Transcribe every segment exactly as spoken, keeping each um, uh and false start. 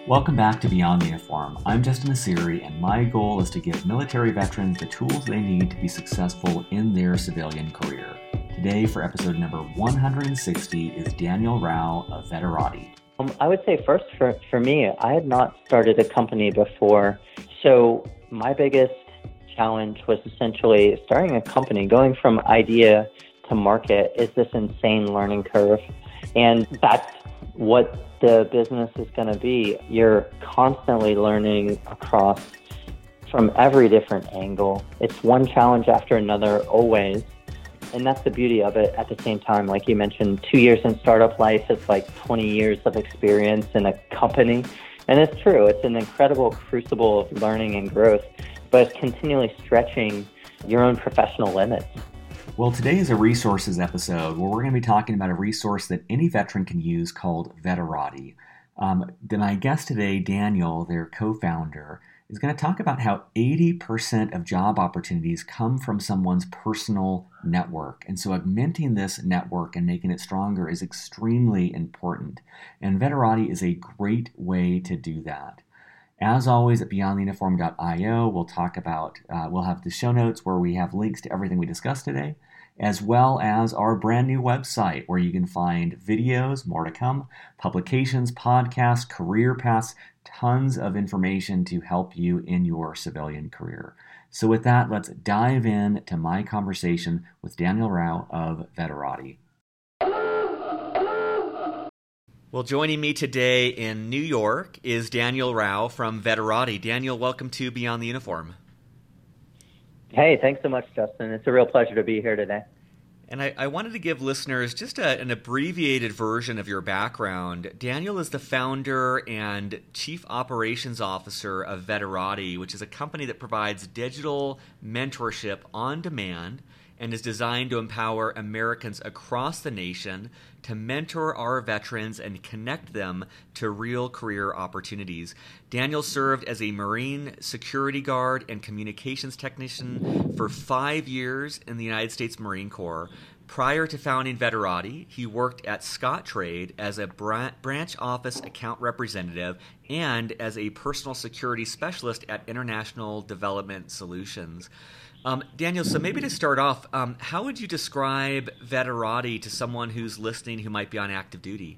Welcome back to Beyond the Uniform. I'm Justin Asiri, and my goal is to give military veterans the tools they need to be successful in their civilian career. Today, for episode number one hundred sixty, is Daniel Rao of Veterati. Um, I would say first, for, for me, I had not started a company before, so my biggest challenge was essentially starting a company. Going from idea to market is this insane learning curve, and that's what the business is going to be. You're constantly learning across from every different angle. It's one challenge after another always. And that's the beauty of it. At the same time, like you mentioned, two years in startup life is like twenty years of experience in a company. And it's true. It's an incredible crucible of learning and growth, but it's continually stretching your own professional limits. Well, today is a resources episode where we're going to be talking about a resource that any veteran can use called Veterati. Um, then my guest today, Daniel, their co-founder, is going to talk about how eighty percent of job opportunities come from someone's personal network. And so augmenting this network and making it stronger is extremely important. And Veterati is a great way to do that. As always, at beyond the uniform dot io, we'll talk about, uh, we'll have the show notes where we have links to everything we discussed today, as well as our brand new website where you can find videos, more to come, publications, podcasts, career paths, tons of information to help you in your civilian career. So with that, let's dive in to my conversation with Daniel Rao of Veterati. Well, joining me today in New York is Daniel Rao from Veterati. Daniel, welcome to Beyond the Uniform. Hey, thanks so much, Justin. It's a real pleasure to be here today. And I, I wanted to give listeners just a, an abbreviated version of your background. Daniel is the founder and chief operations officer of Veterati, which is a company that provides digital mentorship on demand and is designed to empower Americans across the nation to mentor our veterans and connect them to real career opportunities. Daniel served as a Marine security guard and communications technician for five years in the United States Marine Corps. Prior to founding Veterati, he worked at Scottrade as a branch office account representative and as a personal security specialist at International Development Solutions. Um, Daniel, so maybe to start off, um, how would you describe Veterati to someone who's listening who might be on active duty?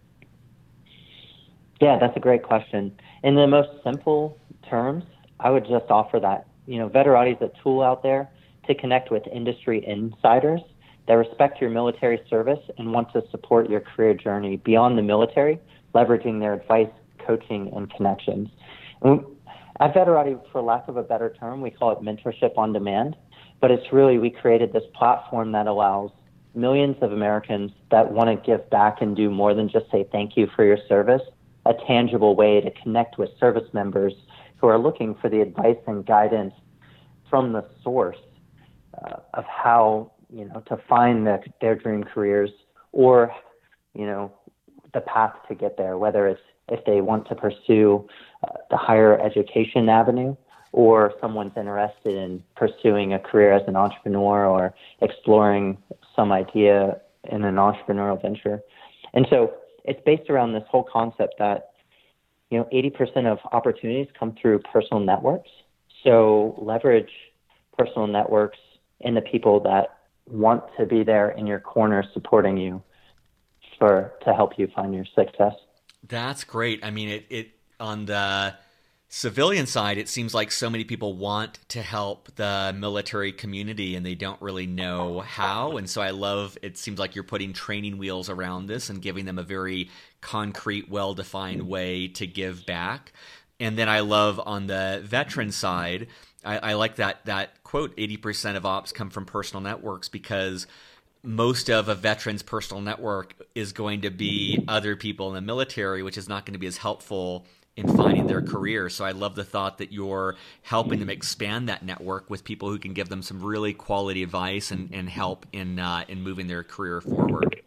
Yeah, that's a great question. In the most simple terms, I would just offer that, you know, Veterati is a tool out there to connect with industry insiders that respect your military service and want to support your career journey beyond the military, leveraging their advice, coaching, and connections. And at Veterati, for lack of a better term, we call it mentorship on demand, but it's really, we created this platform that allows millions of Americans that want to give back and do more than just say thank you for your service, a tangible way to connect with service members who are looking for the advice and guidance from the source uh, of how, you know, to find the, their dream careers or, you know, the path to get there, whether it's if they want to pursue uh, the higher education avenue or someone's interested in pursuing a career as an entrepreneur or exploring some idea in an entrepreneurial venture. And so it's based around this whole concept that, you know, eighty percent of opportunities come through personal networks. So leverage personal networks and the people that want to be there in your corner supporting you for to help you find your success. That's great. I mean, it, it on the civilian side, it seems like so many people want to help the military community and they don't really know how. And so I love, it seems like you're putting training wheels around this and giving them a very concrete, well-defined way to give back. And then I love on the veteran side, I, I like that that quote, eighty percent of ops come from personal networks, because most of a veteran's personal network is going to be other people in the military, which is not going to be as helpful in finding their career. So I love the thought that you're helping them expand that network with people who can give them some really quality advice and, and help in uh, in moving their career forward.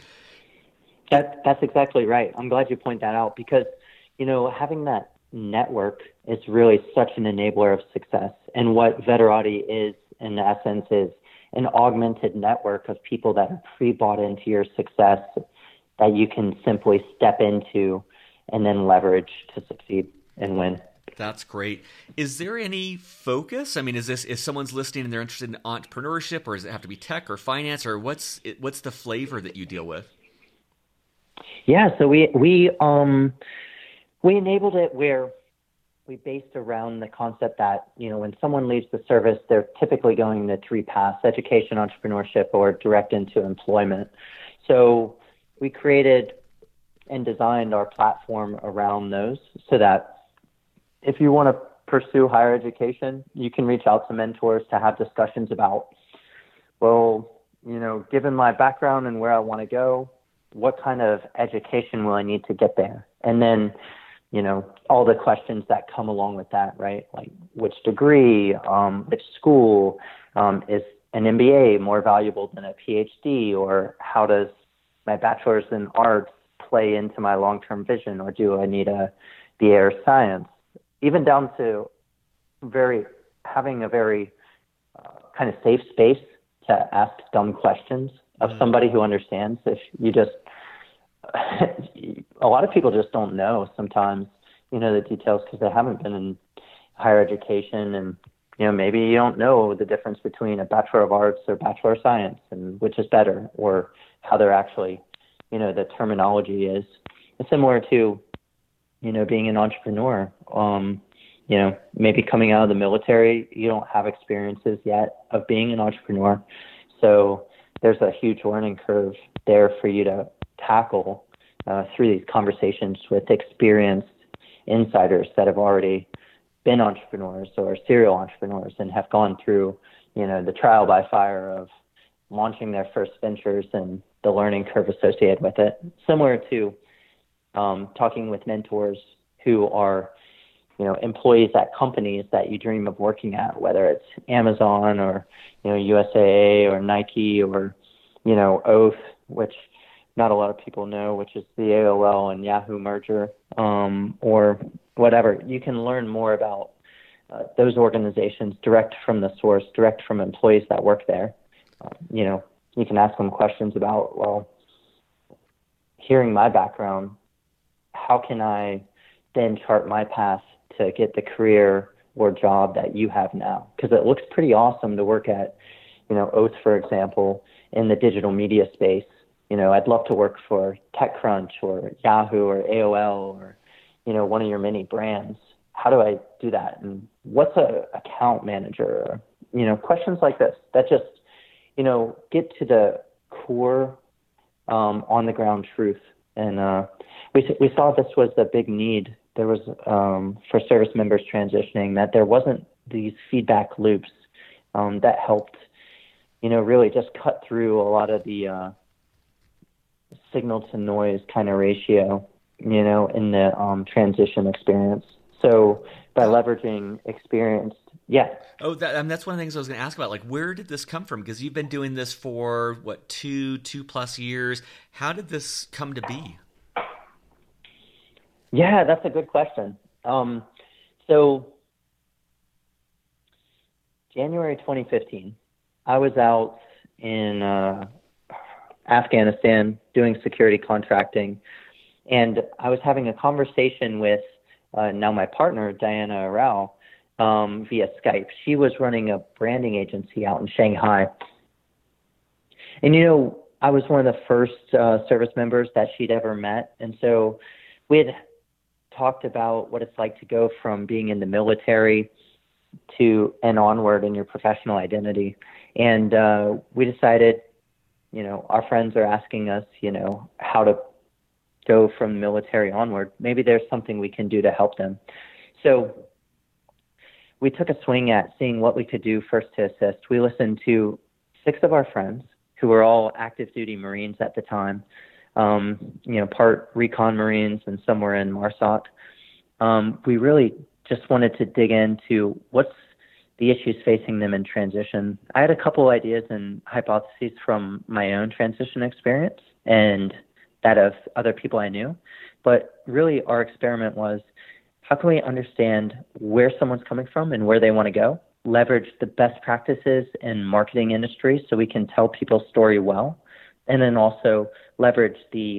That, that's exactly right. I'm glad you point that out, because, you know, having that network is really such an enabler of success. And what Veterati is, in essence, is an augmented network of people that are pre-bought into your success that you can simply step into and then leverage to succeed and win. That's great. Is there any focus? I mean, is this if someone's listening and they're interested in entrepreneurship, or does it have to be tech or finance, or what's it, what's the flavor that you deal with? Yeah, so we we um we enabled it where we based around the concept that, you know, when someone leaves the service, they're typically going the three paths: education, entrepreneurship, or direct into employment. So we created and designed our platform around those so that if you want to pursue higher education, you can reach out to mentors to have discussions about, well, you know, given my background and where I want to go, what kind of education will I need to get there? And then, you know, all the questions that come along with that, right? Like which degree, um, which school, um, is an M B A more valuable than a P H D, or how does my bachelor's in arts play into my long-term vision, or do I need a B A or science? Even down to very having a very uh, kind of safe space to ask dumb questions of somebody who understands. If you just, a lot of people just don't know sometimes, you know, the details because they haven't been in higher education, and, you know, maybe you don't know the difference between a Bachelor of Arts or Bachelor of Science and which is better, or how they're actually, you know, the terminology is. It's similar to, you know, being an entrepreneur. Um, you know, maybe coming out of the military, you don't have experiences yet of being an entrepreneur. So there's a huge learning curve there for you to tackle uh, through these conversations with experienced insiders that have already been entrepreneurs or serial entrepreneurs and have gone through, you know, the trial by fire of launching their first ventures and the learning curve associated with it. Similar to um, talking with mentors who are, you know, employees at companies that you dream of working at, whether it's Amazon or, you know, U S A A or Nike or, you know, Oath, which not a lot of people know, which is the A O L and Yahoo merger, um, or whatever. You can learn more about uh, those organizations direct from the source, direct from employees that work there. Uh, you know, you can ask them questions about, well, hearing my background, how can I then chart my path to get the career or job that you have now? Because it looks pretty awesome to work at, you know, Oath, for example, in the digital media space. You know, I'd love to work for TechCrunch or Yahoo or A O L or, you know, one of your many brands. How do I do that? And what's a account manager? Or, you know, questions like this that just, you know, get to the core um, on the ground truth. And uh, we we saw this was a big need. There was um, for service members transitioning, that there wasn't these feedback loops um, that helped, you know, really just cut through a lot of the uh, signal to noise kind of ratio, you know, in the um, transition experience. So by leveraging experienced, yeah. Oh, that, I mean, that's one of the things I was going to ask about. Like, where did this come from? Because you've been doing this for, what, two, two plus years. How did this come to be? Yeah, that's a good question. Um, so January twenty fifteen, I was out in uh, Afghanistan doing security contracting, and I was having a conversation with uh, now my partner, Diana Rao, um, via Skype. She was running a branding agency out in Shanghai. And, you know, I was one of the first uh, service members that she'd ever met. And so we had talked about what it's like to go from being in the military to and onward in your professional identity. And uh, we decided, you know, our friends are asking us, you know, how to go from the military onward. Maybe there's something we can do to help them. So we took a swing at seeing what we could do first to assist. We listened to six of our friends who were all active duty Marines at the time, um, you know, part recon Marines and some were in MARSOC. Um, we really just wanted to dig into what's the issues facing them in transition. I had a couple ideas and hypotheses from my own transition experience and that of other people I knew. But really our experiment was, how can we understand where someone's coming from and where they want to go, leverage the best practices in marketing industry so we can tell people's story well, and then also leverage the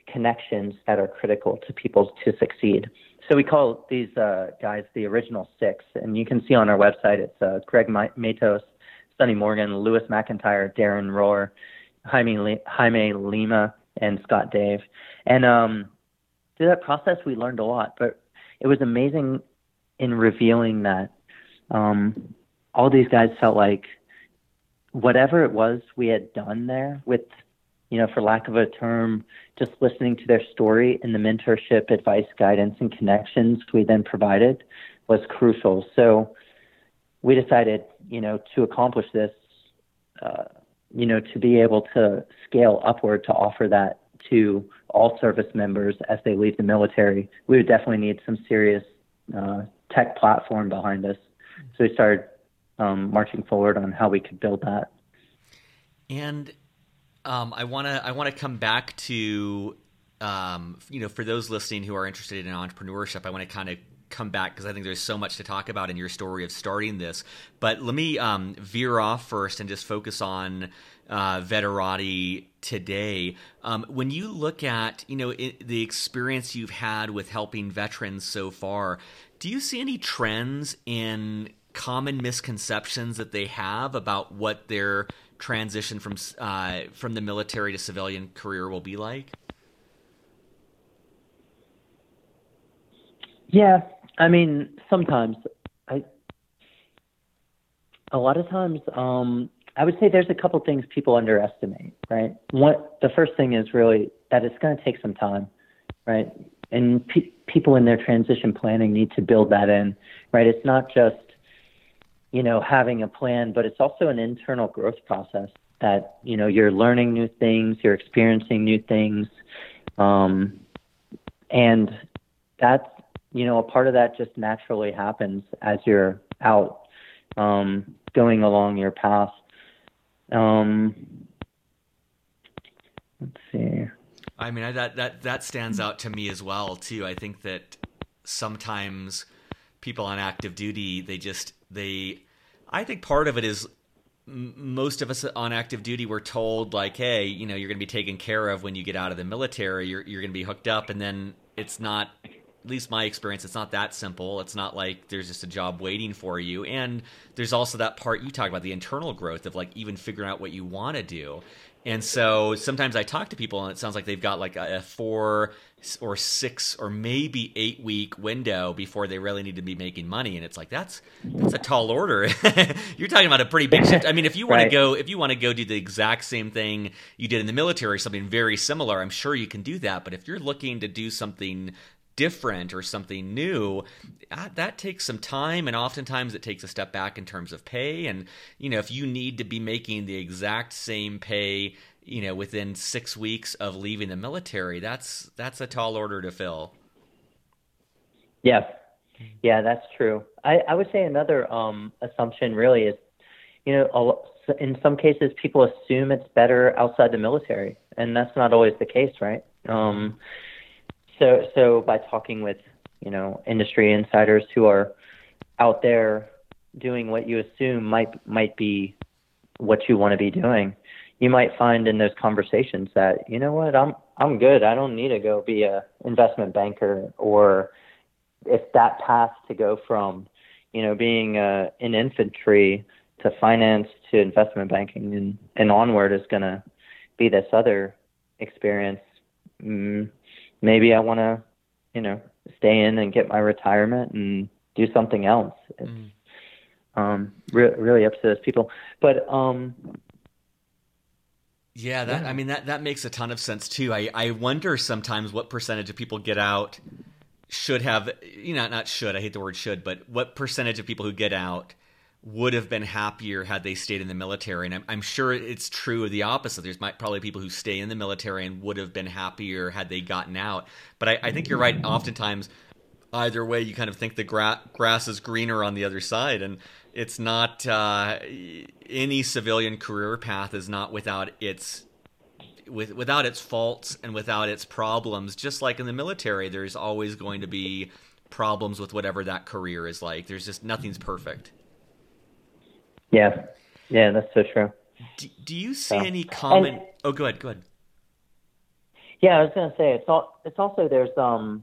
connections that are critical to people to succeed. So we call these uh, guys the original six, and you can see on our website it's uh, Greg Matos, Sonny Morgan, Lewis McIntyre, Darren Rohr, Jaime, Le- Jaime Lima, and Scott Dave. And um, through that process, we learned a lot, but it was amazing in revealing that um, all these guys felt like whatever it was we had done there with, you know, for lack of a term, just listening to their story and the mentorship, advice, guidance, and connections we then provided was crucial. So we decided, you know, to accomplish this, uh, you know, to be able to scale upward to offer that to all service members as they leave the military, we would definitely need some serious uh, tech platform behind us. So we started um, marching forward on how we could build that. And um, I want to I want to come back to, um, you know, for those listening who are interested in entrepreneurship, I want to kind of come back because I think there's so much to talk about in your story of starting this. But let me um, veer off first and just focus on uh, Veterati today. Um, when you look at, you know, it, the experience you've had with helping veterans so far, do you see any trends in common misconceptions that they have about what their transition from uh, from the military to civilian career will be like? Yeah, I mean, sometimes I, a lot of times, um, I would say there's a couple things people underestimate, right? What the first thing is really that it's going to take some time, right? And pe- people in their transition planning need to build that in, right? It's not just, you know, having a plan, but it's also an internal growth process that, you know, you're learning new things, you're experiencing new things. Um, and that's, you know, a part of that just naturally happens as you're out, um, going along your path. Um, let's see. I mean, I, that, that, that stands out to me as well, too. I think that sometimes people on active duty, they just, they, I think part of it is m- most of us on active duty were told like, hey, you know, you're going to be taken care of when you get out of the military, you're, you're going to be hooked up. And then it's not, at least my experience, it's not that simple. It's not like there's just a job waiting for you. And there's also that part you talk about, the internal growth of like even figuring out what you want to do. And so sometimes I talk to people and it sounds like they've got like a, a four or six or maybe eight week window before they really need to be making money. And it's like, that's, that's a tall order. You're talking about a pretty big shift. I mean, if you want right. to go, if you want to go do the exact same thing you did in the military, something very similar, I'm sure you can do that. But if you're looking to do something different or something new, that takes some time, and oftentimes it takes a step back in terms of pay. And you know, if you need to be making the exact same pay, you know, within six weeks of leaving the military, that's that's a tall order to fill. Yeah, yeah, that's true. I, I would say another um, assumption really is, you know, in some cases people assume it's better outside the military, and that's not always the case, right? Um, So, so by talking with, you know, industry insiders who are out there doing what you assume might might be what you want to be doing, you might find in those conversations that, you know what, I'm I'm good. I don't need to go be a investment banker, or if that path to go from, you know, being a, in infantry to finance to investment banking and, and onward is going to be this other experience. Mm, Maybe I want to, you know, stay in and get my retirement and do something else. It's mm. um, re- really up to those people. But um, yeah, that yeah. I mean that that makes a ton of sense too. I I wonder sometimes what percentage of people get out should have, you know, not should. I hate the word should, but what percentage of people who get out would have been happier had they stayed in the military. And I'm, I'm sure it's true of the opposite. There's might, probably people who stay in the military and would have been happier had they gotten out. But I, I think you're right. Oftentimes, either way, you kind of think the gra- grass is greener on the other side. And it's not, uh, any civilian career path is not without its, with, without its faults and without its problems. Just like in the military, there's always going to be problems with whatever that career is like. There's just, nothing's perfect. Yeah, yeah, that's so true. Do, do you see so, any common? And, oh, go ahead, go ahead. Yeah, I was gonna say it's all. It's also there's um,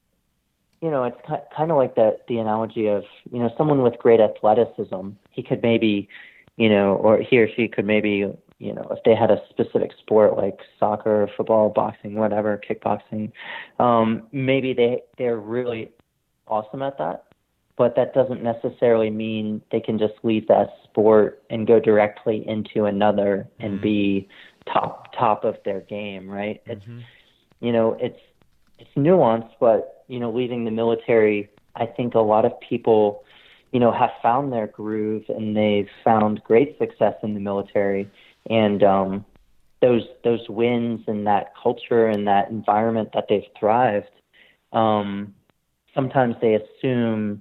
you know, it's kind of like the the analogy of, you know, someone with great athleticism. He could maybe, you know, or he or she could maybe, you know, if they had a specific sport like soccer, football, boxing, whatever, kickboxing, um, maybe they they're really awesome at that. But that doesn't necessarily mean they can just leave that sport and go directly into another and Mm-hmm. be top top of their game, right? It's Mm-hmm. you know, it's it's nuanced, but you know, leaving the military, I think a lot of people, you know, have found their groove and they've found great success in the military, and um, those those wins and that culture and that environment that they've thrived. Um, sometimes they assume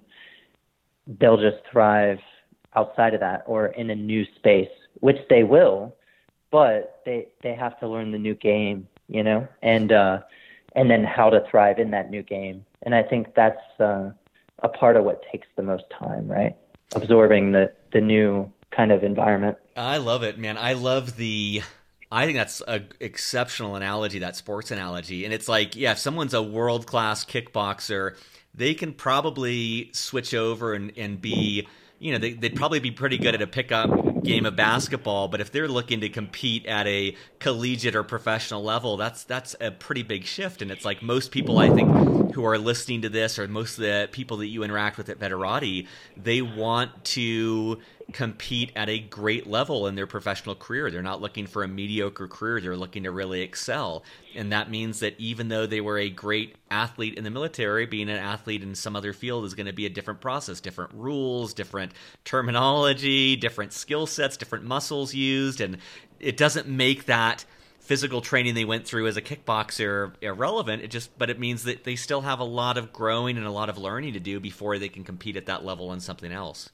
they'll just thrive outside of that or in a new space, which they will, but they they have to learn the new game, you know, and uh, and then how to thrive in that new game. And I think that's uh, a part of what takes the most time, right? Absorbing the the new kind of environment. I love it, man. I love the. I think that's an exceptional analogy, that sports analogy. And it's like, yeah, if someone's a world class kickboxer, they can probably switch over and, and be, you know, they, they'd probably be pretty good at a pickup game of basketball. But if they're looking to compete at a collegiate or professional level, that's that's a pretty big shift. And it's like most people, I think, who are listening to this, or most of the people that you interact with at Veterati, they want to compete at a great level in their professional career. They're not looking for a mediocre career. They're looking to really excel. And that means that even though they were a great athlete in the military, being an athlete in some other field is going to be a different process, different rules, different terminology, different skill sets, different muscles used. And it doesn't make that physical training they went through as a kickboxer irrelevant. It just, but it means that they still have a lot of growing and a lot of learning to do before they can compete at that level in something else.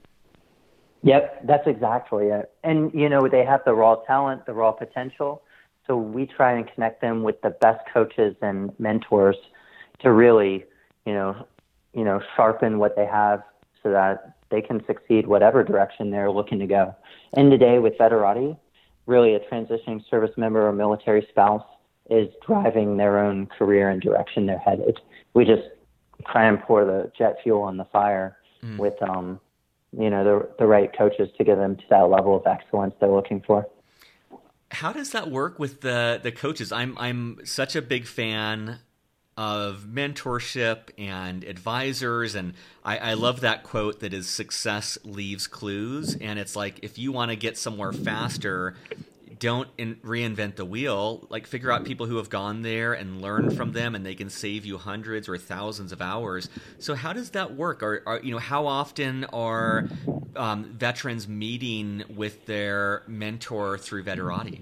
Yep, that's exactly it. And, you know, they have the raw talent, the raw potential. So we try and connect them with the best coaches and mentors to really, you know, you know, sharpen what they have so that they can succeed whatever direction they're looking to go. And today with Veterati, really a transitioning service member or military spouse is driving their own career and direction they're headed. We just try and pour the jet fuel on the fire mm. with, um, you know, the the right coaches to get them to that level of excellence they're looking for. How does that work with the the coaches? I'm I'm such a big fan of mentorship and advisors, and I, I love that quote that is success leaves clues. And it's like, if you want to get somewhere faster, don't in, reinvent the wheel. Like, figure out people who have gone there and learn from them, and they can save you hundreds or thousands of hours. So how does that work? Are, are you know, how often are um, veterans meeting with their mentor through Veterati?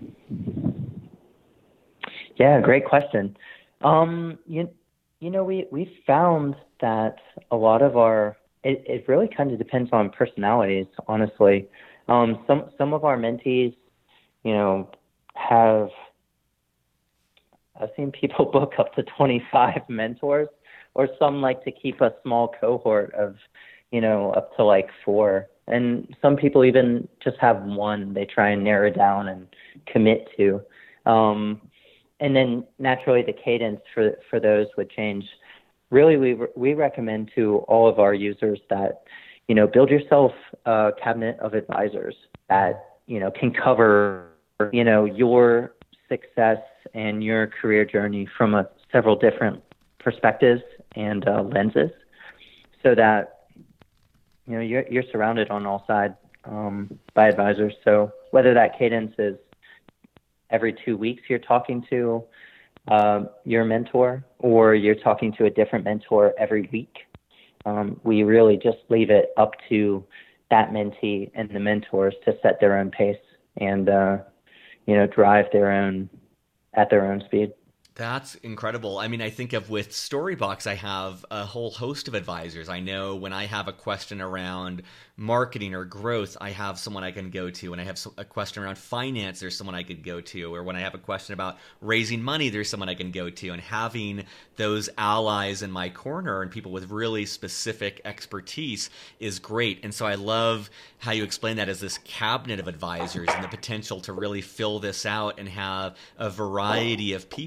Yeah, great question. Um, you, you know, we, we found that a lot of our, it, it really kind of depends on personalities, honestly. Um, some, some of our mentees, you know, have, I've seen people book up to twenty-five mentors, or some like to keep a small cohort of, you know, up to like four. And some people even just have one they try and narrow down and commit to. Um, and then naturally the cadence for, for those would change. Really, we, we recommend to all of our users that, you know, build yourself a cabinet of advisors that, you know, can cover, you know, your success and your career journey from a, several different perspectives and uh, lenses, so that, you know, you're, you're surrounded on all sides um, by advisors. So whether that cadence is every two weeks you're talking to uh, your mentor, or you're talking to a different mentor every week, um, we really just leave it up to that mentee and the mentors to set their own pace and, uh, you know, drive their own, at their own speed. That's incredible. I mean, I think of with Storybox, I have a whole host of advisors. I know when I have a question around marketing or growth, I have someone I can go to. When I have a question around finance, there's someone I could go to. Or when I have a question about raising money, there's someone I can go to. And having those allies in my corner and people with really specific expertise is great. And so I love how you explain that as this cabinet of advisors and the potential to really fill this out and have a variety of people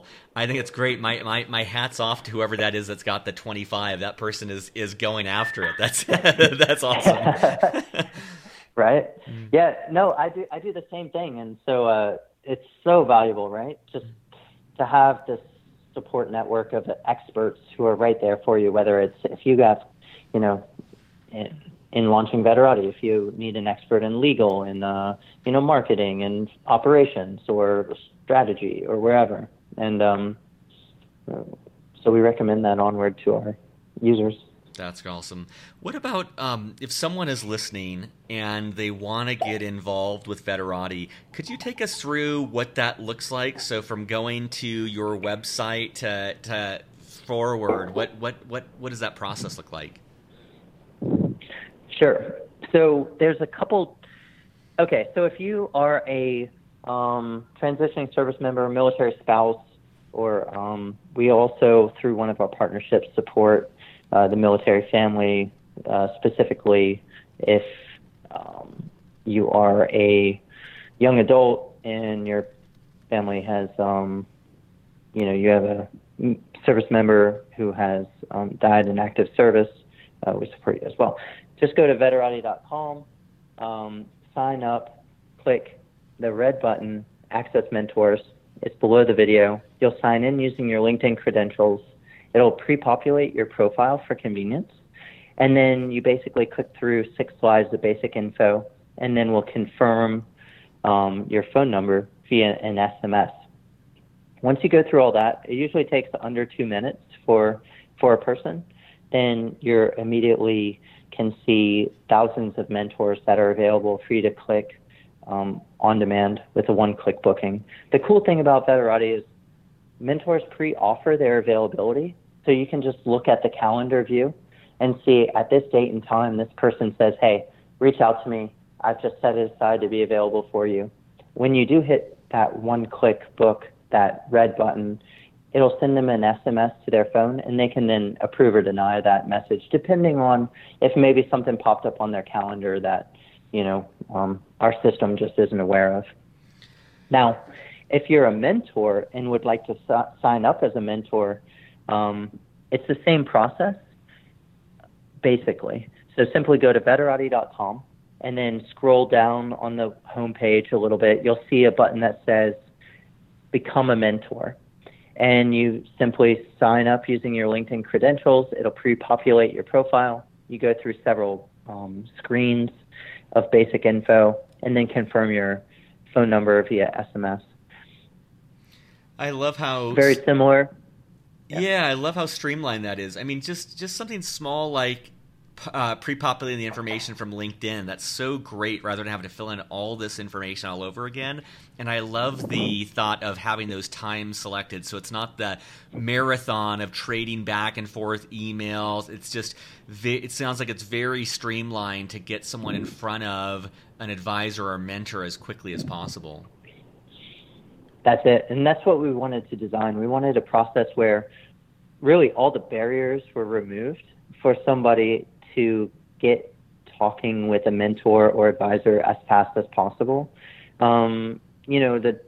I think it's great. My, my my hat's off to whoever that is that's got the twenty-five. That person is is going after it. That's that's awesome. Right? Mm. Yeah. No, I do. I do the same thing, and so uh, it's so valuable, right? Just to have this support network of experts who are right there for you. Whether it's if you got, you know, in, in launching Vetterati, if you need an expert in legal, in uh, you know, marketing and operations or strategy or wherever, and um, so we recommend that onward to our users. That's awesome. What about um, if someone is listening and they want to get involved with Vetterati? Could you take us through what that looks like? So from going to your website to, to forward, what, what, what, what does that process look like? Sure. So there's a couple. Okay, so if you are a um, transitioning service member, military spouse, or um, we also, through one of our partnerships, support Uh, the military family, uh, specifically if um, you are a young adult and your family has, um, you know, you have a service member who has um, died in active service, uh, we support you as well. Just go to vetterati dot com, um, sign up, click the red button, Access Mentors. It's below the video. You'll sign in using your LinkedIn credentials. It'll pre-populate your profile for convenience, and then you basically click through six slides of basic info, and then we'll confirm um, your phone number via an S M S. Once you go through all that, it usually takes under two minutes for for a person. Then you immediately can see thousands of mentors that are available for you to click um, on demand with a one-click booking. The cool thing about Vetterati is mentors pre-offer their availability, so you can just look at the calendar view and see at this date and time, this person says, hey, reach out to me. I've just set it aside to be available for you. When you do hit that one-click book, that red button, it'll send them an S M S to their phone, and they can then approve or deny that message, depending on if maybe something popped up on their calendar that, you know, um, our system just isn't aware of. Now, if you're a mentor and would like to s- sign up as a mentor, um, it's the same process, basically. So simply go to vetterati dot com and then scroll down on the homepage a little bit. You'll see a button that says Become a Mentor. And you simply sign up using your LinkedIn credentials. It'll pre-populate your profile. You go through several um, screens of basic info and then confirm your phone number via S M S. I love how very similar. Yeah. yeah, I love how streamlined that is. I mean, just just something small like uh, pre-populating the information from LinkedIn. That's so great, rather than having to fill in all this information all over again. And I love the thought of having those times selected, so it's not the marathon of trading back and forth emails. It's just it sounds like it's very streamlined to get someone in front of an advisor or mentor as quickly as possible. That's it. And that's what we wanted to design. We wanted a process where really all the barriers were removed for somebody to get talking with a mentor or advisor as fast as possible. Um, you know, the,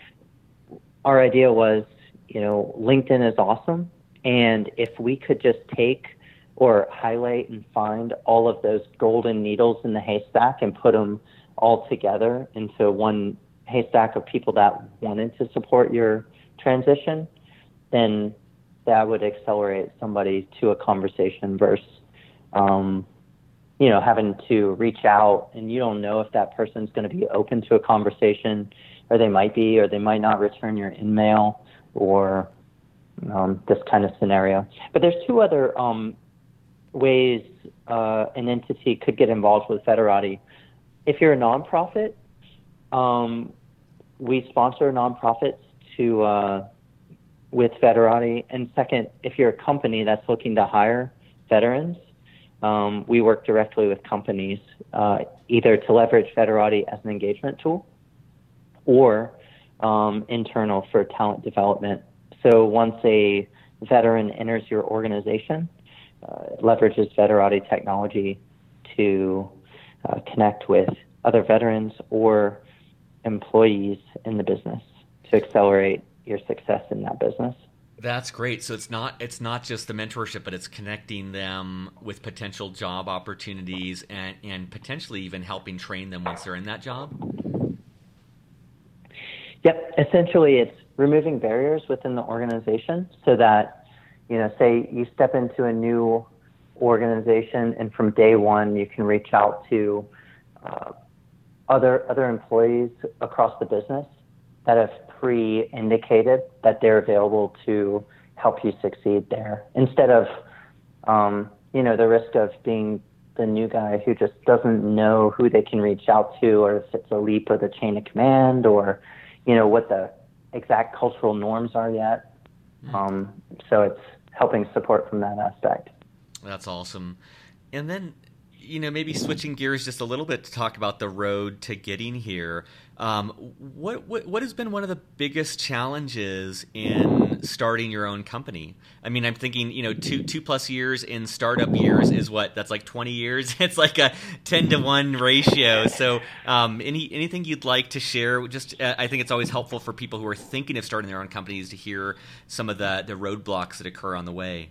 our idea was, you know, LinkedIn is awesome. And if we could just take or highlight and find all of those golden needles in the haystack and put them all together into one haystack of people that wanted to support your transition, then that would accelerate somebody to a conversation versus, um, you know, having to reach out and you don't know if that person's going to be open to a conversation, or they might be, or they might not return your email, or um, this kind of scenario. But there's two other um, ways uh, an entity could get involved with Vetterati. If you're a nonprofit, um, we sponsor nonprofits to uh, with Vetterati. And second, if you're a company that's looking to hire veterans, um, we work directly with companies uh, either to leverage Vetterati as an engagement tool or um, internal for talent development. So once a veteran enters your organization, uh, it leverages Vetterati technology to uh, connect with other veterans or employees in the business to accelerate your success in that business. That's great. So it's not it's not just the mentorship, but it's connecting them with potential job opportunities and, and potentially even helping train them once they're in that job? Yep. Essentially, it's removing barriers within the organization so that, you know, say you step into a new organization and from day one you can reach out to uh, other other employees across the business that have pre-indicated that they're available to help you succeed there, instead of, um, you know, the risk of being the new guy who just doesn't know who they can reach out to, or if it's a leap of the chain of command, or, you know, what the exact cultural norms are yet. Um, so it's helping support from that aspect. That's awesome. And then, you know, maybe switching gears just a little bit to talk about the road to getting here. Um, what, what what has been one of the biggest challenges in starting your own company? I mean, I'm thinking, you know, two two plus years in startup years is what? That's like twenty years. It's like a ten to one ratio. So, um, any anything you'd like to share? Just, uh, I think it's always helpful for people who are thinking of starting their own companies to hear some of the the roadblocks that occur on the way.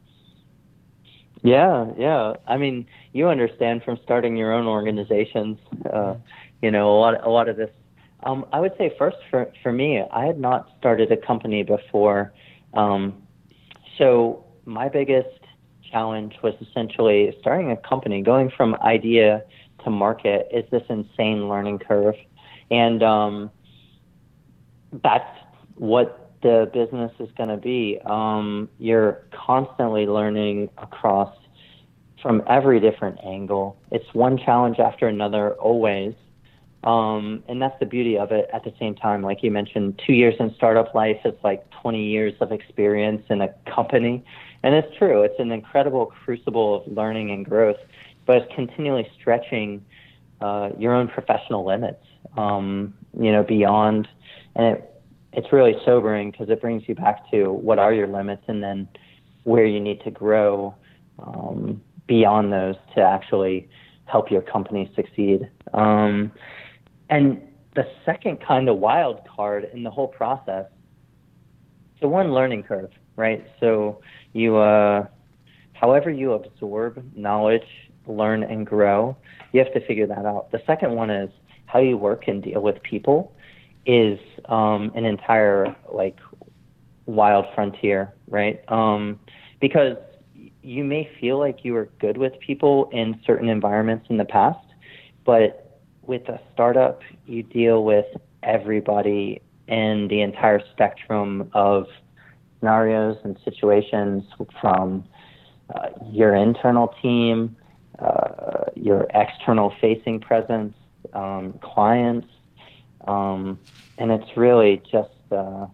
Yeah, yeah. I mean, you understand from starting your own organizations, uh, you know, a lot, a lot of this. Um, I would say first for, for me, I had not started a company before. Um, so my biggest challenge was essentially starting a company. Going from idea to market is this insane learning curve. And um, that's what the business is going to be. Um, you're constantly learning across from every different angle. It's one challenge after another always. Um, and that's the beauty of it. At the same time, like you mentioned, two years in startup life, it's like twenty years of experience in a company. And it's true. It's an incredible crucible of learning and growth, but it's continually stretching uh, your own professional limits, um, you know, beyond. And it, it's really sobering because it brings you back to what are your limits and then where you need to grow um, beyond those to actually help your company succeed. Um, and the second kind of wild card in the whole process, so one, learning curve, right? So you, uh, however you absorb knowledge, learn, and grow, you have to figure that out. The second one is how you work and deal with people is um, an entire like wild frontier, right? Um, because you may feel like you were good with people in certain environments in the past, but with a startup, you deal with everybody in the entire spectrum of scenarios and situations, from uh, your internal team, uh, your external facing presence, um, clients, um, and it's really just uh,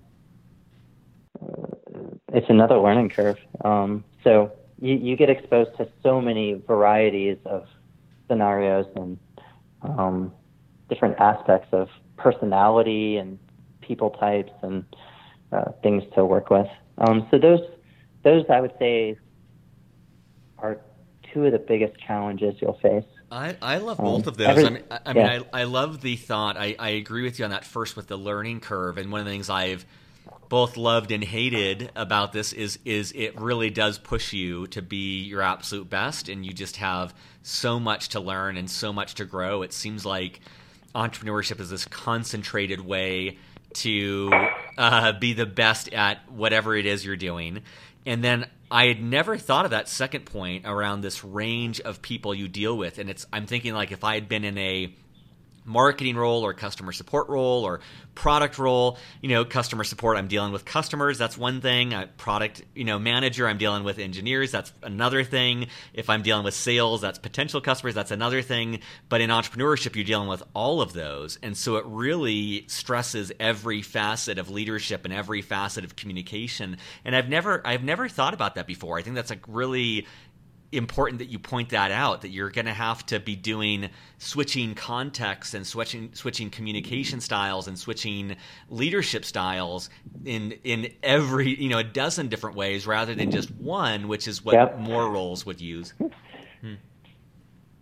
it's another learning curve. Um, so you, you get exposed to so many varieties of scenarios and um, different aspects of personality and people types and uh, things to work with. Um, so those, those I would say are two of the biggest challenges you'll face. I, I love both of those. Every, I mean, I, I, yeah. mean I, I love the thought. I, I agree with you on that first with the learning curve. And one of the things I've both loved and hated about this is is it really does push you to be your absolute best, and you just have so much to learn and so much to grow. It seems like entrepreneurship is this concentrated way to uh, be the best at whatever it is you're doing. And then I had never thought of that second point around this range of people you deal with. And it's I'm thinking like if I had been in a marketing role or customer support role or product role, you know, customer support, I'm dealing with customers. That's one thing. A product, you know, manager, I'm dealing with engineers. That's another thing. If I'm dealing with sales, that's potential customers. That's another thing. But in entrepreneurship, you're dealing with all of those. And so it really stresses every facet of leadership and every facet of communication. And I've never, I've never thought about that before. I think that's like really important that you point that out, that you're going to have to be doing switching contexts and switching switching communication styles and switching leadership styles in in every, you know, a dozen different ways rather than just one, which is what Yep. more roles would use. Hmm.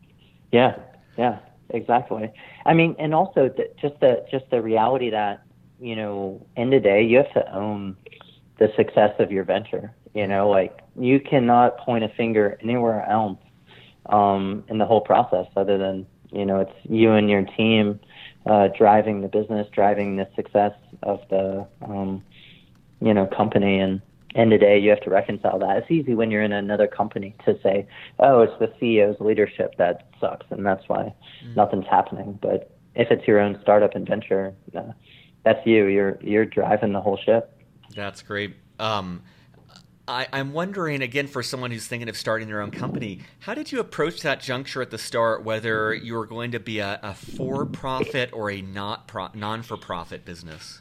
Yeah, yeah, exactly. I mean, and also the, just the just the reality that you know, end of the day, you have to own the success of your venture. You know, like you cannot point a finger anywhere else um, in the whole process other than, you know, it's you and your team uh, driving the business, driving the success of the, um, you know, company. And end of the day, you have to reconcile that. It's easy when you're in another company to say, oh, it's the C E O's leadership that sucks, and that's why mm. nothing's happening. But if it's your own startup and venture, uh, that's you. You're you're driving the whole ship. That's great. Um, I, I'm wondering, again, for someone who's thinking of starting their own company, how did you approach that juncture at the start, whether you were going to be a, a for-profit or a not pro, non-for-profit business?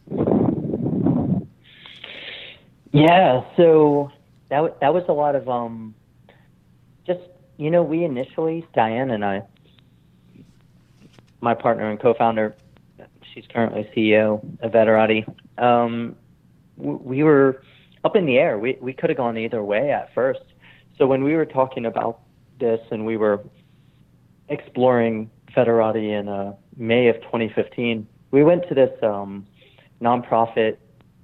Yeah, so that that was a lot of um, just, you know, we initially, Diane and I, my partner and co-founder, she's currently C E O of Veterati, um, we were up in the air. We we could have gone either way at first. So when we were talking about this and we were exploring Veterati in uh, May of twenty fifteen, we went to this um, nonprofit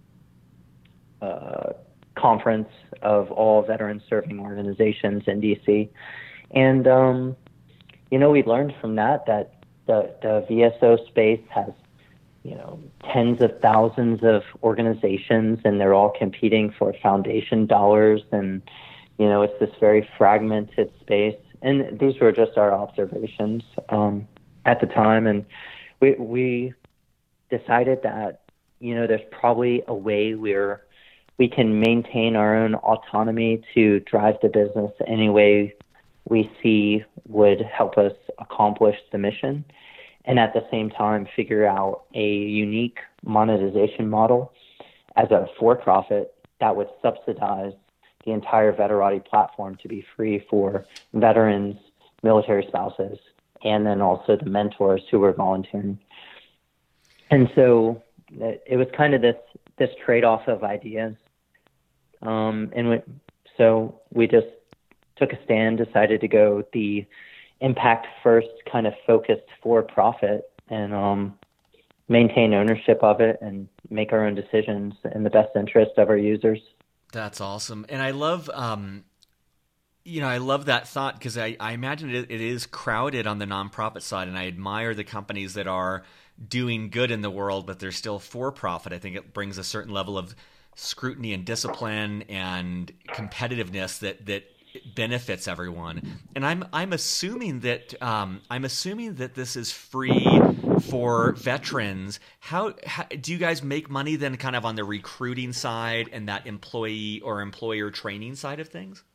uh, conference of all veteran serving organizations in D C. And, um, you know, we learned from that that the, the V S O space has, you know, tens of thousands of organizations, and they're all competing for foundation dollars. And, you know, it's this very fragmented space. And these were just our observations um, at the time. And we, we decided that, you know, there's probably a way where we can maintain our own autonomy to drive the business any way we see would help us accomplish the mission, and at the same time figure out a unique monetization model as a for-profit that would subsidize the entire Veterati platform to be free for veterans, military spouses, and then also the mentors who were volunteering. And so it was kind of this this trade-off of ideas. Um, and we, so we just took a stand, decided to go the impact first kind of focused for profit, and um, maintain ownership of it and make our own decisions in the best interest of our users. That's awesome. And I love, um, you know, I love that thought because I, I imagine it, it is crowded on the nonprofit side, and I admire the companies that are doing good in the world, but they're still for profit. I think it brings a certain level of scrutiny and discipline and competitiveness that, that benefits everyone. And I'm I'm assuming that um, I'm assuming that this is free for veterans. How, how do you guys make money then, kind of on the recruiting side and that employee or employer training side of things?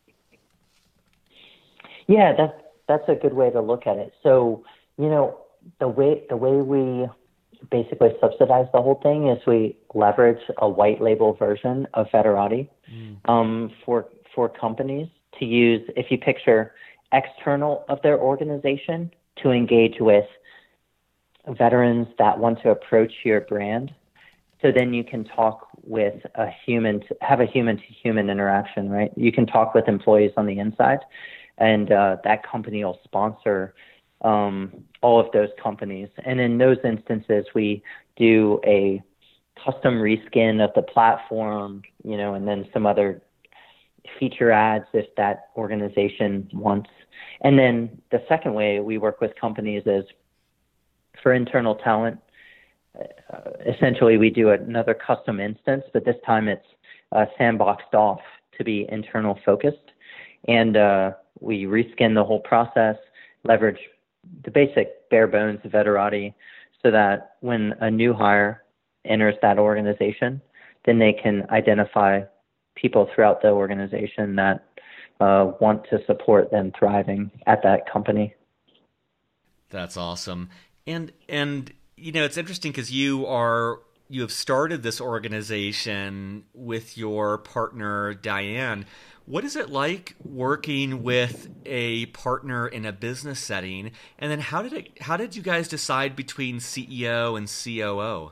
Yeah, that's that's a good way to look at it. So, you know, the way the way we basically subsidize the whole thing is we leverage a white label version of Veterati mm. um, for for companies to use. If you picture external of their organization to engage with veterans that want to approach your brand, so then you can talk with a human, to, have a human to human interaction, right? You can talk with employees on the inside, and uh, that company will sponsor um, all of those companies. And in those instances, we do a custom reskin of the platform, you know, and then some other feature ads if that organization wants. And then the second way we work with companies is for internal talent. Uh, essentially, we do another custom instance, but this time it's uh, sandboxed off to be internal focused. And uh, we reskin the whole process, leverage the basic bare bones of Veterati so that when a new hire enters that organization, then they can identify people throughout the organization that uh, want to support them thriving at that company. That's awesome. And, and you know, it's interesting because you are you have started this organization with your partner, Diane. What is it like working with a partner in a business setting? And then how did it, how did you guys decide between C E O and C O O?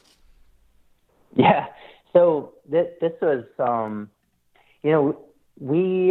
Yeah. So this, this was, um, you know, we,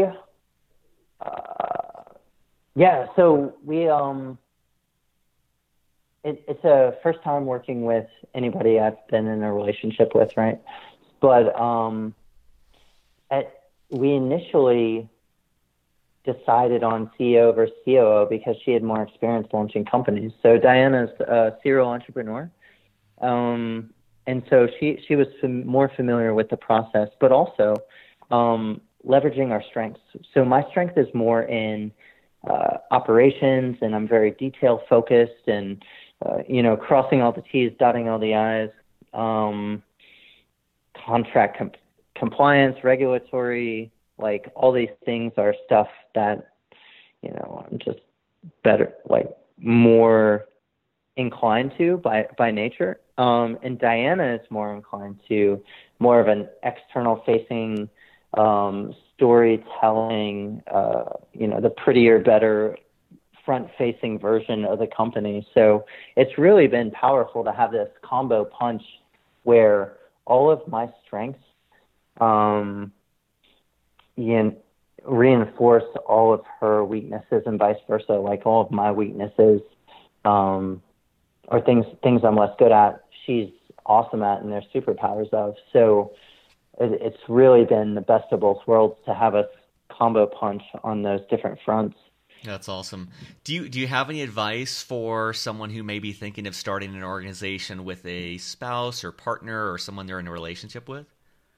uh, yeah, so we, um, it, it's a first time working with anybody I've been in a relationship with, right? But um, at, we initially decided on C E O versus C O O because she had more experience launching companies. So Diana's a serial entrepreneur. Um, and so she, she was fam- more familiar with the process, but also um, leveraging our strengths. So my strength is more in uh, operations, and I'm very detail focused and, uh, you know, crossing all the T's, dotting all the I's, um, contract com- compliance, regulatory, like all these things are stuff that, you know, I'm just better, like more inclined to by, by nature. Um, and Diana is more inclined to more of an external facing, um, storytelling, uh, you know, the prettier, better front facing version of the company. So it's really been powerful to have this combo punch where all of my strengths, um, you know, reinforce all of her weaknesses and vice versa. Like all of my weaknesses, um, or things, things I'm less good at, she's awesome at and they're superpowers of. So it, it's really been the best of both worlds to have us combo punch on those different fronts. That's awesome. Do you do you have any advice for someone who may be thinking of starting an organization with a spouse or partner or someone they're in a relationship with?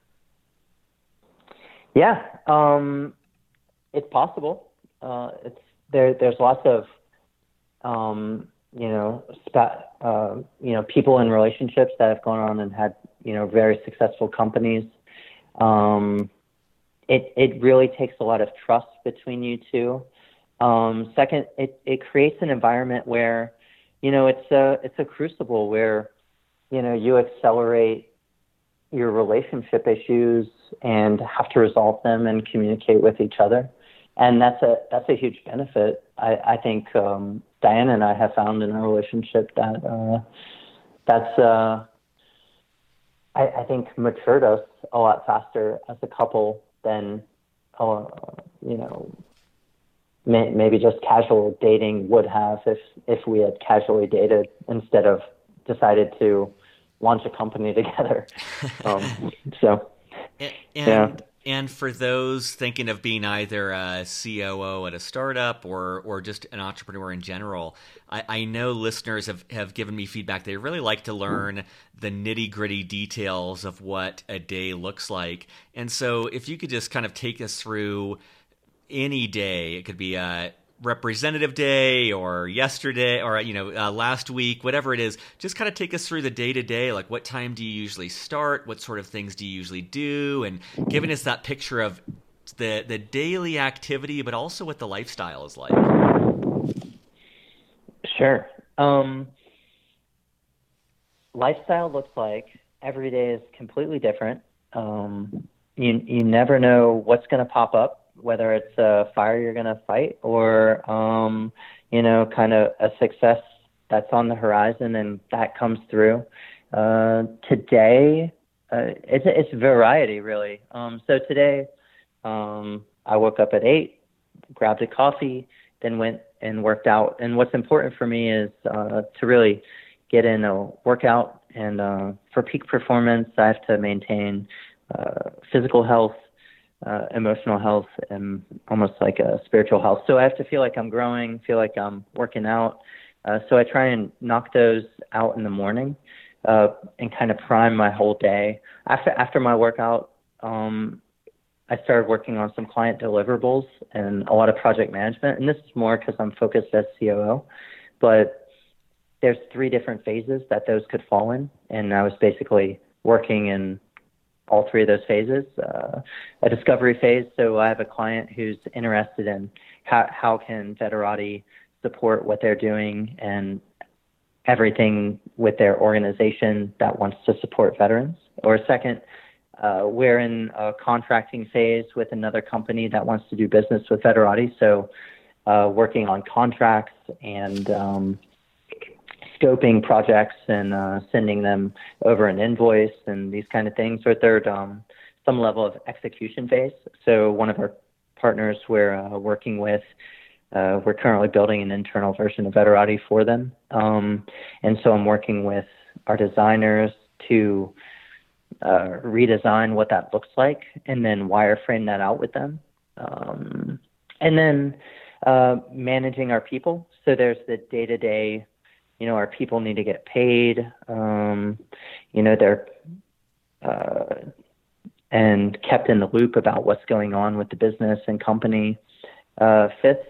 Yeah, um, it's possible. Uh, it's there. There's lots of um, you know, spa, uh, you know, people in relationships that have gone on and had, you know, very successful companies. Um, it it really takes a lot of trust between you two. Um, second, it, it creates an environment where, you know, it's a, it's a crucible where, you know, you accelerate your relationship issues and have to resolve them and communicate with each other. And that's a, that's a huge benefit. I, I think, um, Diana and I have found in our relationship that, uh, that's, uh, I, I think matured us a lot faster as a couple than, uh, you know, maybe just casual dating would have if, if we had casually dated instead of decided to launch a company together. Um, so, and, yeah. And, and for those thinking of being either a C O O at a startup or, or just an entrepreneur in general, I, I know listeners have, have given me feedback. They really like to learn the nitty gritty details of what a day looks like. And so if you could just kind of take us through any day, it could be a representative day or yesterday or, you know, uh, last week, whatever it is, just kind of take us through the day to day. Like, what time do you usually start? What sort of things do you usually do? And giving us that picture of the, the daily activity, but also what the lifestyle is like. Sure. Um, lifestyle looks like every day is completely different. Um, you, you never know what's going to pop up, whether it's a fire you're going to fight or, um, you know, kind of a success that's on the horizon and that comes through. Uh, today, uh, it's, it's variety really. Um, so today, um, I woke up at eight, grabbed a coffee, then went and worked out. And what's important for me is, uh, to really get in a workout. And, uh, for peak performance, I have to maintain, uh, physical health, Uh, emotional health, and almost like a spiritual health. So I have to feel like I'm growing, feel like I'm working out. Uh, so I try and knock those out in the morning uh, and kind of prime my whole day. After after my workout, um, I started working on some client deliverables and a lot of project management. And this is more because I'm focused as C O O. But there's three different phases that those could fall in. And I was basically working in all three of those phases, uh, a discovery phase. So I have a client who's interested in how, how can Veterati support what they're doing and everything with their organization that wants to support veterans. Or second, uh, we're in a contracting phase with another company that wants to do business with Veterati. So uh, working on contracts and um, scoping projects and uh, sending them over an invoice and these kind of things. Or third, um, some level of execution phase. So one of our partners we're uh, working with Uh, we're currently building an internal version of Veterati for them. Um, and so I'm working with our designers to uh, redesign what that looks like and then wireframe that out with them. Um, and then uh, managing our people. So there's the day-to-day, you know, our people need to get paid. Um, you know, they're uh, and kept in the loop about what's going on with the business and company. Uh, fifth,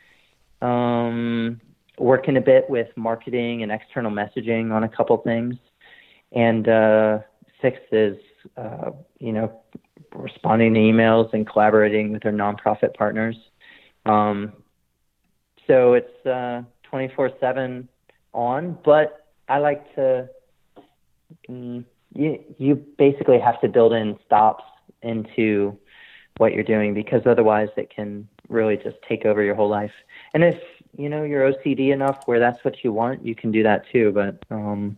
um, working a bit with marketing and external messaging on a couple things. And uh, sixth is, uh, you know, responding to emails and collaborating with our nonprofit partners. Um, so it's uh, twenty-four seven on, but I like to, mm, you, you basically have to build in stops into what you're doing, because otherwise it can really just take over your whole life. And if, you know, you're O C D enough where that's what you want, you can do that too. But um,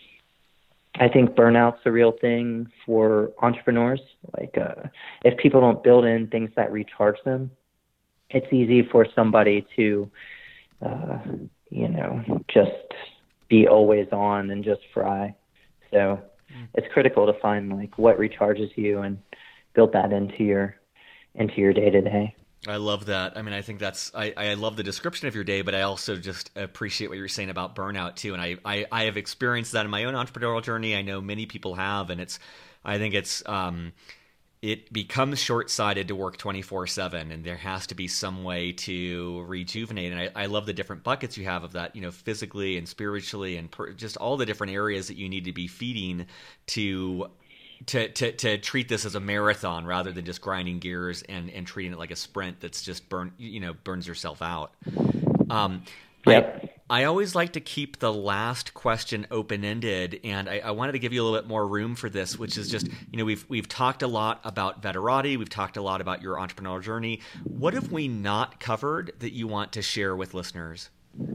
I think burnout's a real thing for entrepreneurs. Like uh, if people don't build in things that recharge them, it's easy for somebody to, uh, you know, just be always on and just fry. So it's critical to find like what recharges you and build that into your into your day to day. I love that. I mean, I think that's, I, I love the description of your day, but I also just appreciate what you're saying about burnout too. And I, I, I have experienced that in my own entrepreneurial journey. I know many people have, and it's, I think it's, um, it becomes short-sighted to work twenty-four seven, and there has to be some way to rejuvenate. And I, I love the different buckets you have of that, you know, physically and spiritually, and per, just all the different areas that you need to be feeding to To, to to treat this as a marathon rather than just grinding gears and, and treating it like a sprint that's just burn you know burns yourself out. Um, yep. I, I always like to keep the last question open ended, and I, I wanted to give you a little bit more room for this, which is just, you know we've we've talked a lot about Veterati, we've talked a lot about your entrepreneurial journey. What have we not covered that you want to share with listeners?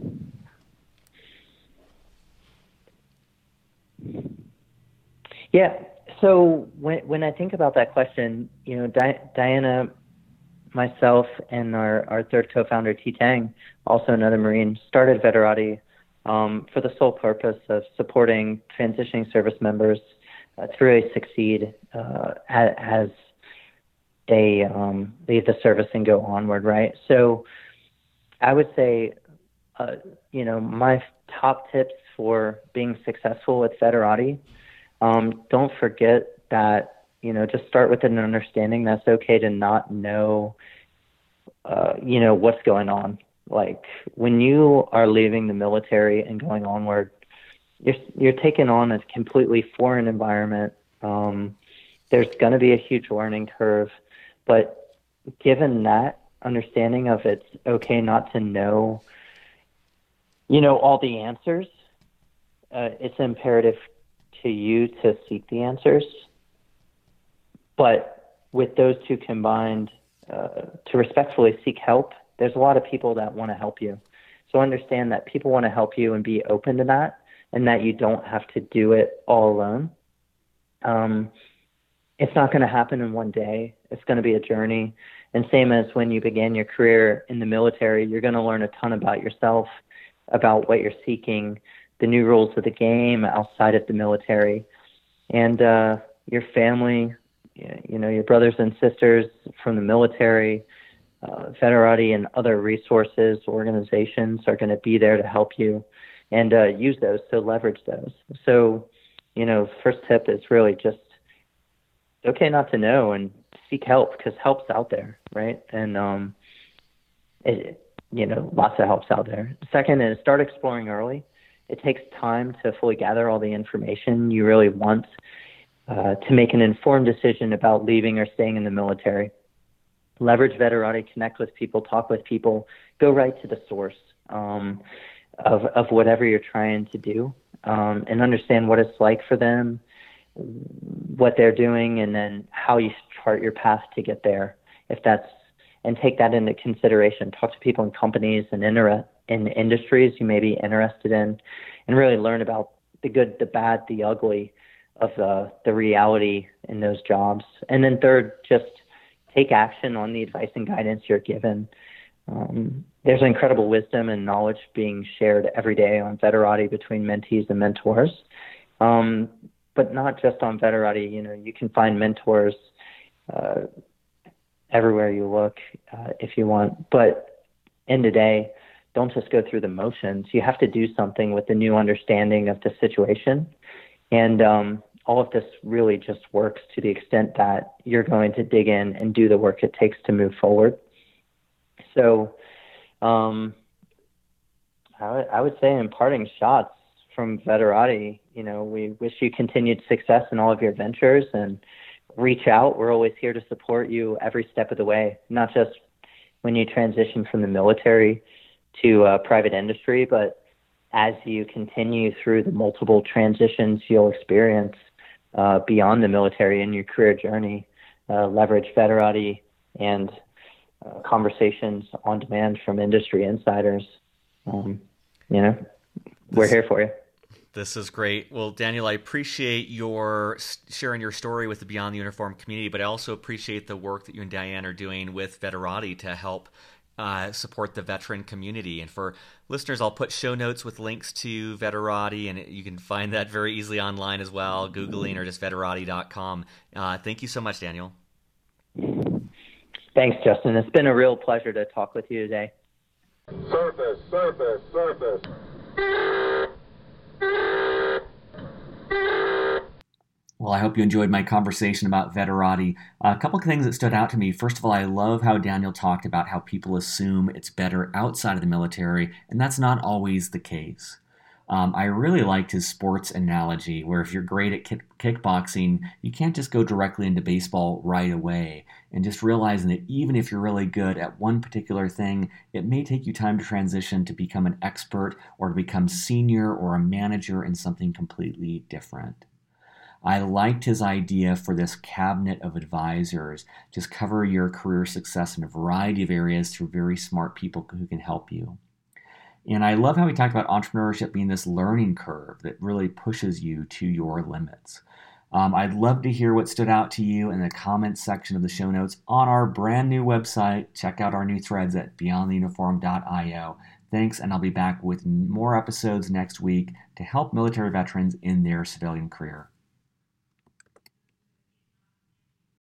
Yeah. So when when I think about that question, you know, Di- Diana, myself, and our, our third co-founder, T Tang, also another Marine, started Veterati um, for the sole purpose of supporting transitioning service members uh, to really succeed uh, as, as they um, leave the service and go onward, right? So I would say, uh, you know, my top tips for being successful with Veterati. Um, don't forget that, you know, just start with an understanding that's okay to not know, uh, you know, what's going on. Like when you are leaving the military and going onward, you're, you're taking on a completely foreign environment. Um, there's going to be a huge learning curve, but given that understanding of it's okay not to know, you know, all the answers, uh, it's imperative to you to seek the answers. But with those two combined, uh, to respectfully seek help, there's a lot of people that want to help you. So understand that people want to help you and be open to that, and that you don't have to do it all alone. Um, it's not going to happen in one day. It's going to be a journey. And same as when you began your career in the military, you're going to learn a ton about yourself, about what you're seeking, the new rules of the game outside of the military, and uh, your family, you know, your brothers and sisters from the military, uh, Veterati and other resources, organizations are going to be there to help you, and uh, use those, so leverage those. So, you know, first tip is really just okay not to know and seek help, because help's out there, right? And, um, it, you know, lots of help's out there. Second is start exploring early. It takes time to fully gather all the information you really want uh, to make an informed decision about leaving or staying in the military. Leverage Veterati, connect with people, talk with people, go right to the source um, of, of whatever you're trying to do, um, and understand what it's like for them, what they're doing, and then how you chart your path to get there. If that's, and take that into consideration. Talk to people in companies and inter- in industries you may be interested in, and really learn about the good, the bad, the ugly of the, the reality in those jobs. And then third, just take action on the advice and guidance you're given. Um, there's incredible wisdom and knowledge being shared every day on Veterati between mentees and mentors. Um, but not just on Veterati. You know, you can find mentors uh, everywhere you look uh, if you want. But end of the day, don't just go through the motions. You have to do something with the new understanding of the situation. And um, all of this really just works to the extent that you're going to dig in and do the work it takes to move forward. So um, I, w- I would say in parting shots from Veterati, you know, we wish you continued success in all of your ventures, and reach out. We're always here to support you every step of the way, not just when you transition from the military to uh, private industry, but as you continue through the multiple transitions you'll experience uh, beyond the military in your career journey. Uh, leverage Veterati and uh, conversations on demand from industry insiders. Um, you know, we're This- here for you. This is great. Well, Daniel, I appreciate your sharing your story with the Beyond the Uniform community, but I also appreciate the work that you and Diane are doing with Veterati to help uh, support the veteran community. And for listeners, I'll put show notes with links to Veterati, and you can find that very easily online as well, Googling or just veterati dot com. Uh, thank you so much, Daniel. Thanks, Justin. It's been a real pleasure to talk with you today. Surface, surface, surface. Well, I hope you enjoyed my conversation about Veterati. A couple of things that stood out to me. First of all, I love how Daniel talked about how people assume it's better outside of the military, and that's not always the case. Um, I really liked his sports analogy, where if you're great at kick- kickboxing, you can't just go directly into baseball right away. And just realizing that even if you're really good at one particular thing, it may take you time to transition to become an expert or to become senior or a manager in something completely different. I liked his idea for this cabinet of advisors. Just cover your career success in a variety of areas through very smart people who can help you. And I love how he talked about entrepreneurship being this learning curve that really pushes you to your limits. Um, I'd love to hear what stood out to you in the comments section of the show notes on our brand new website. Check out our new threads at beyond the uniform dot io. Thanks, and I'll be back with more episodes next week to help military veterans in their civilian career.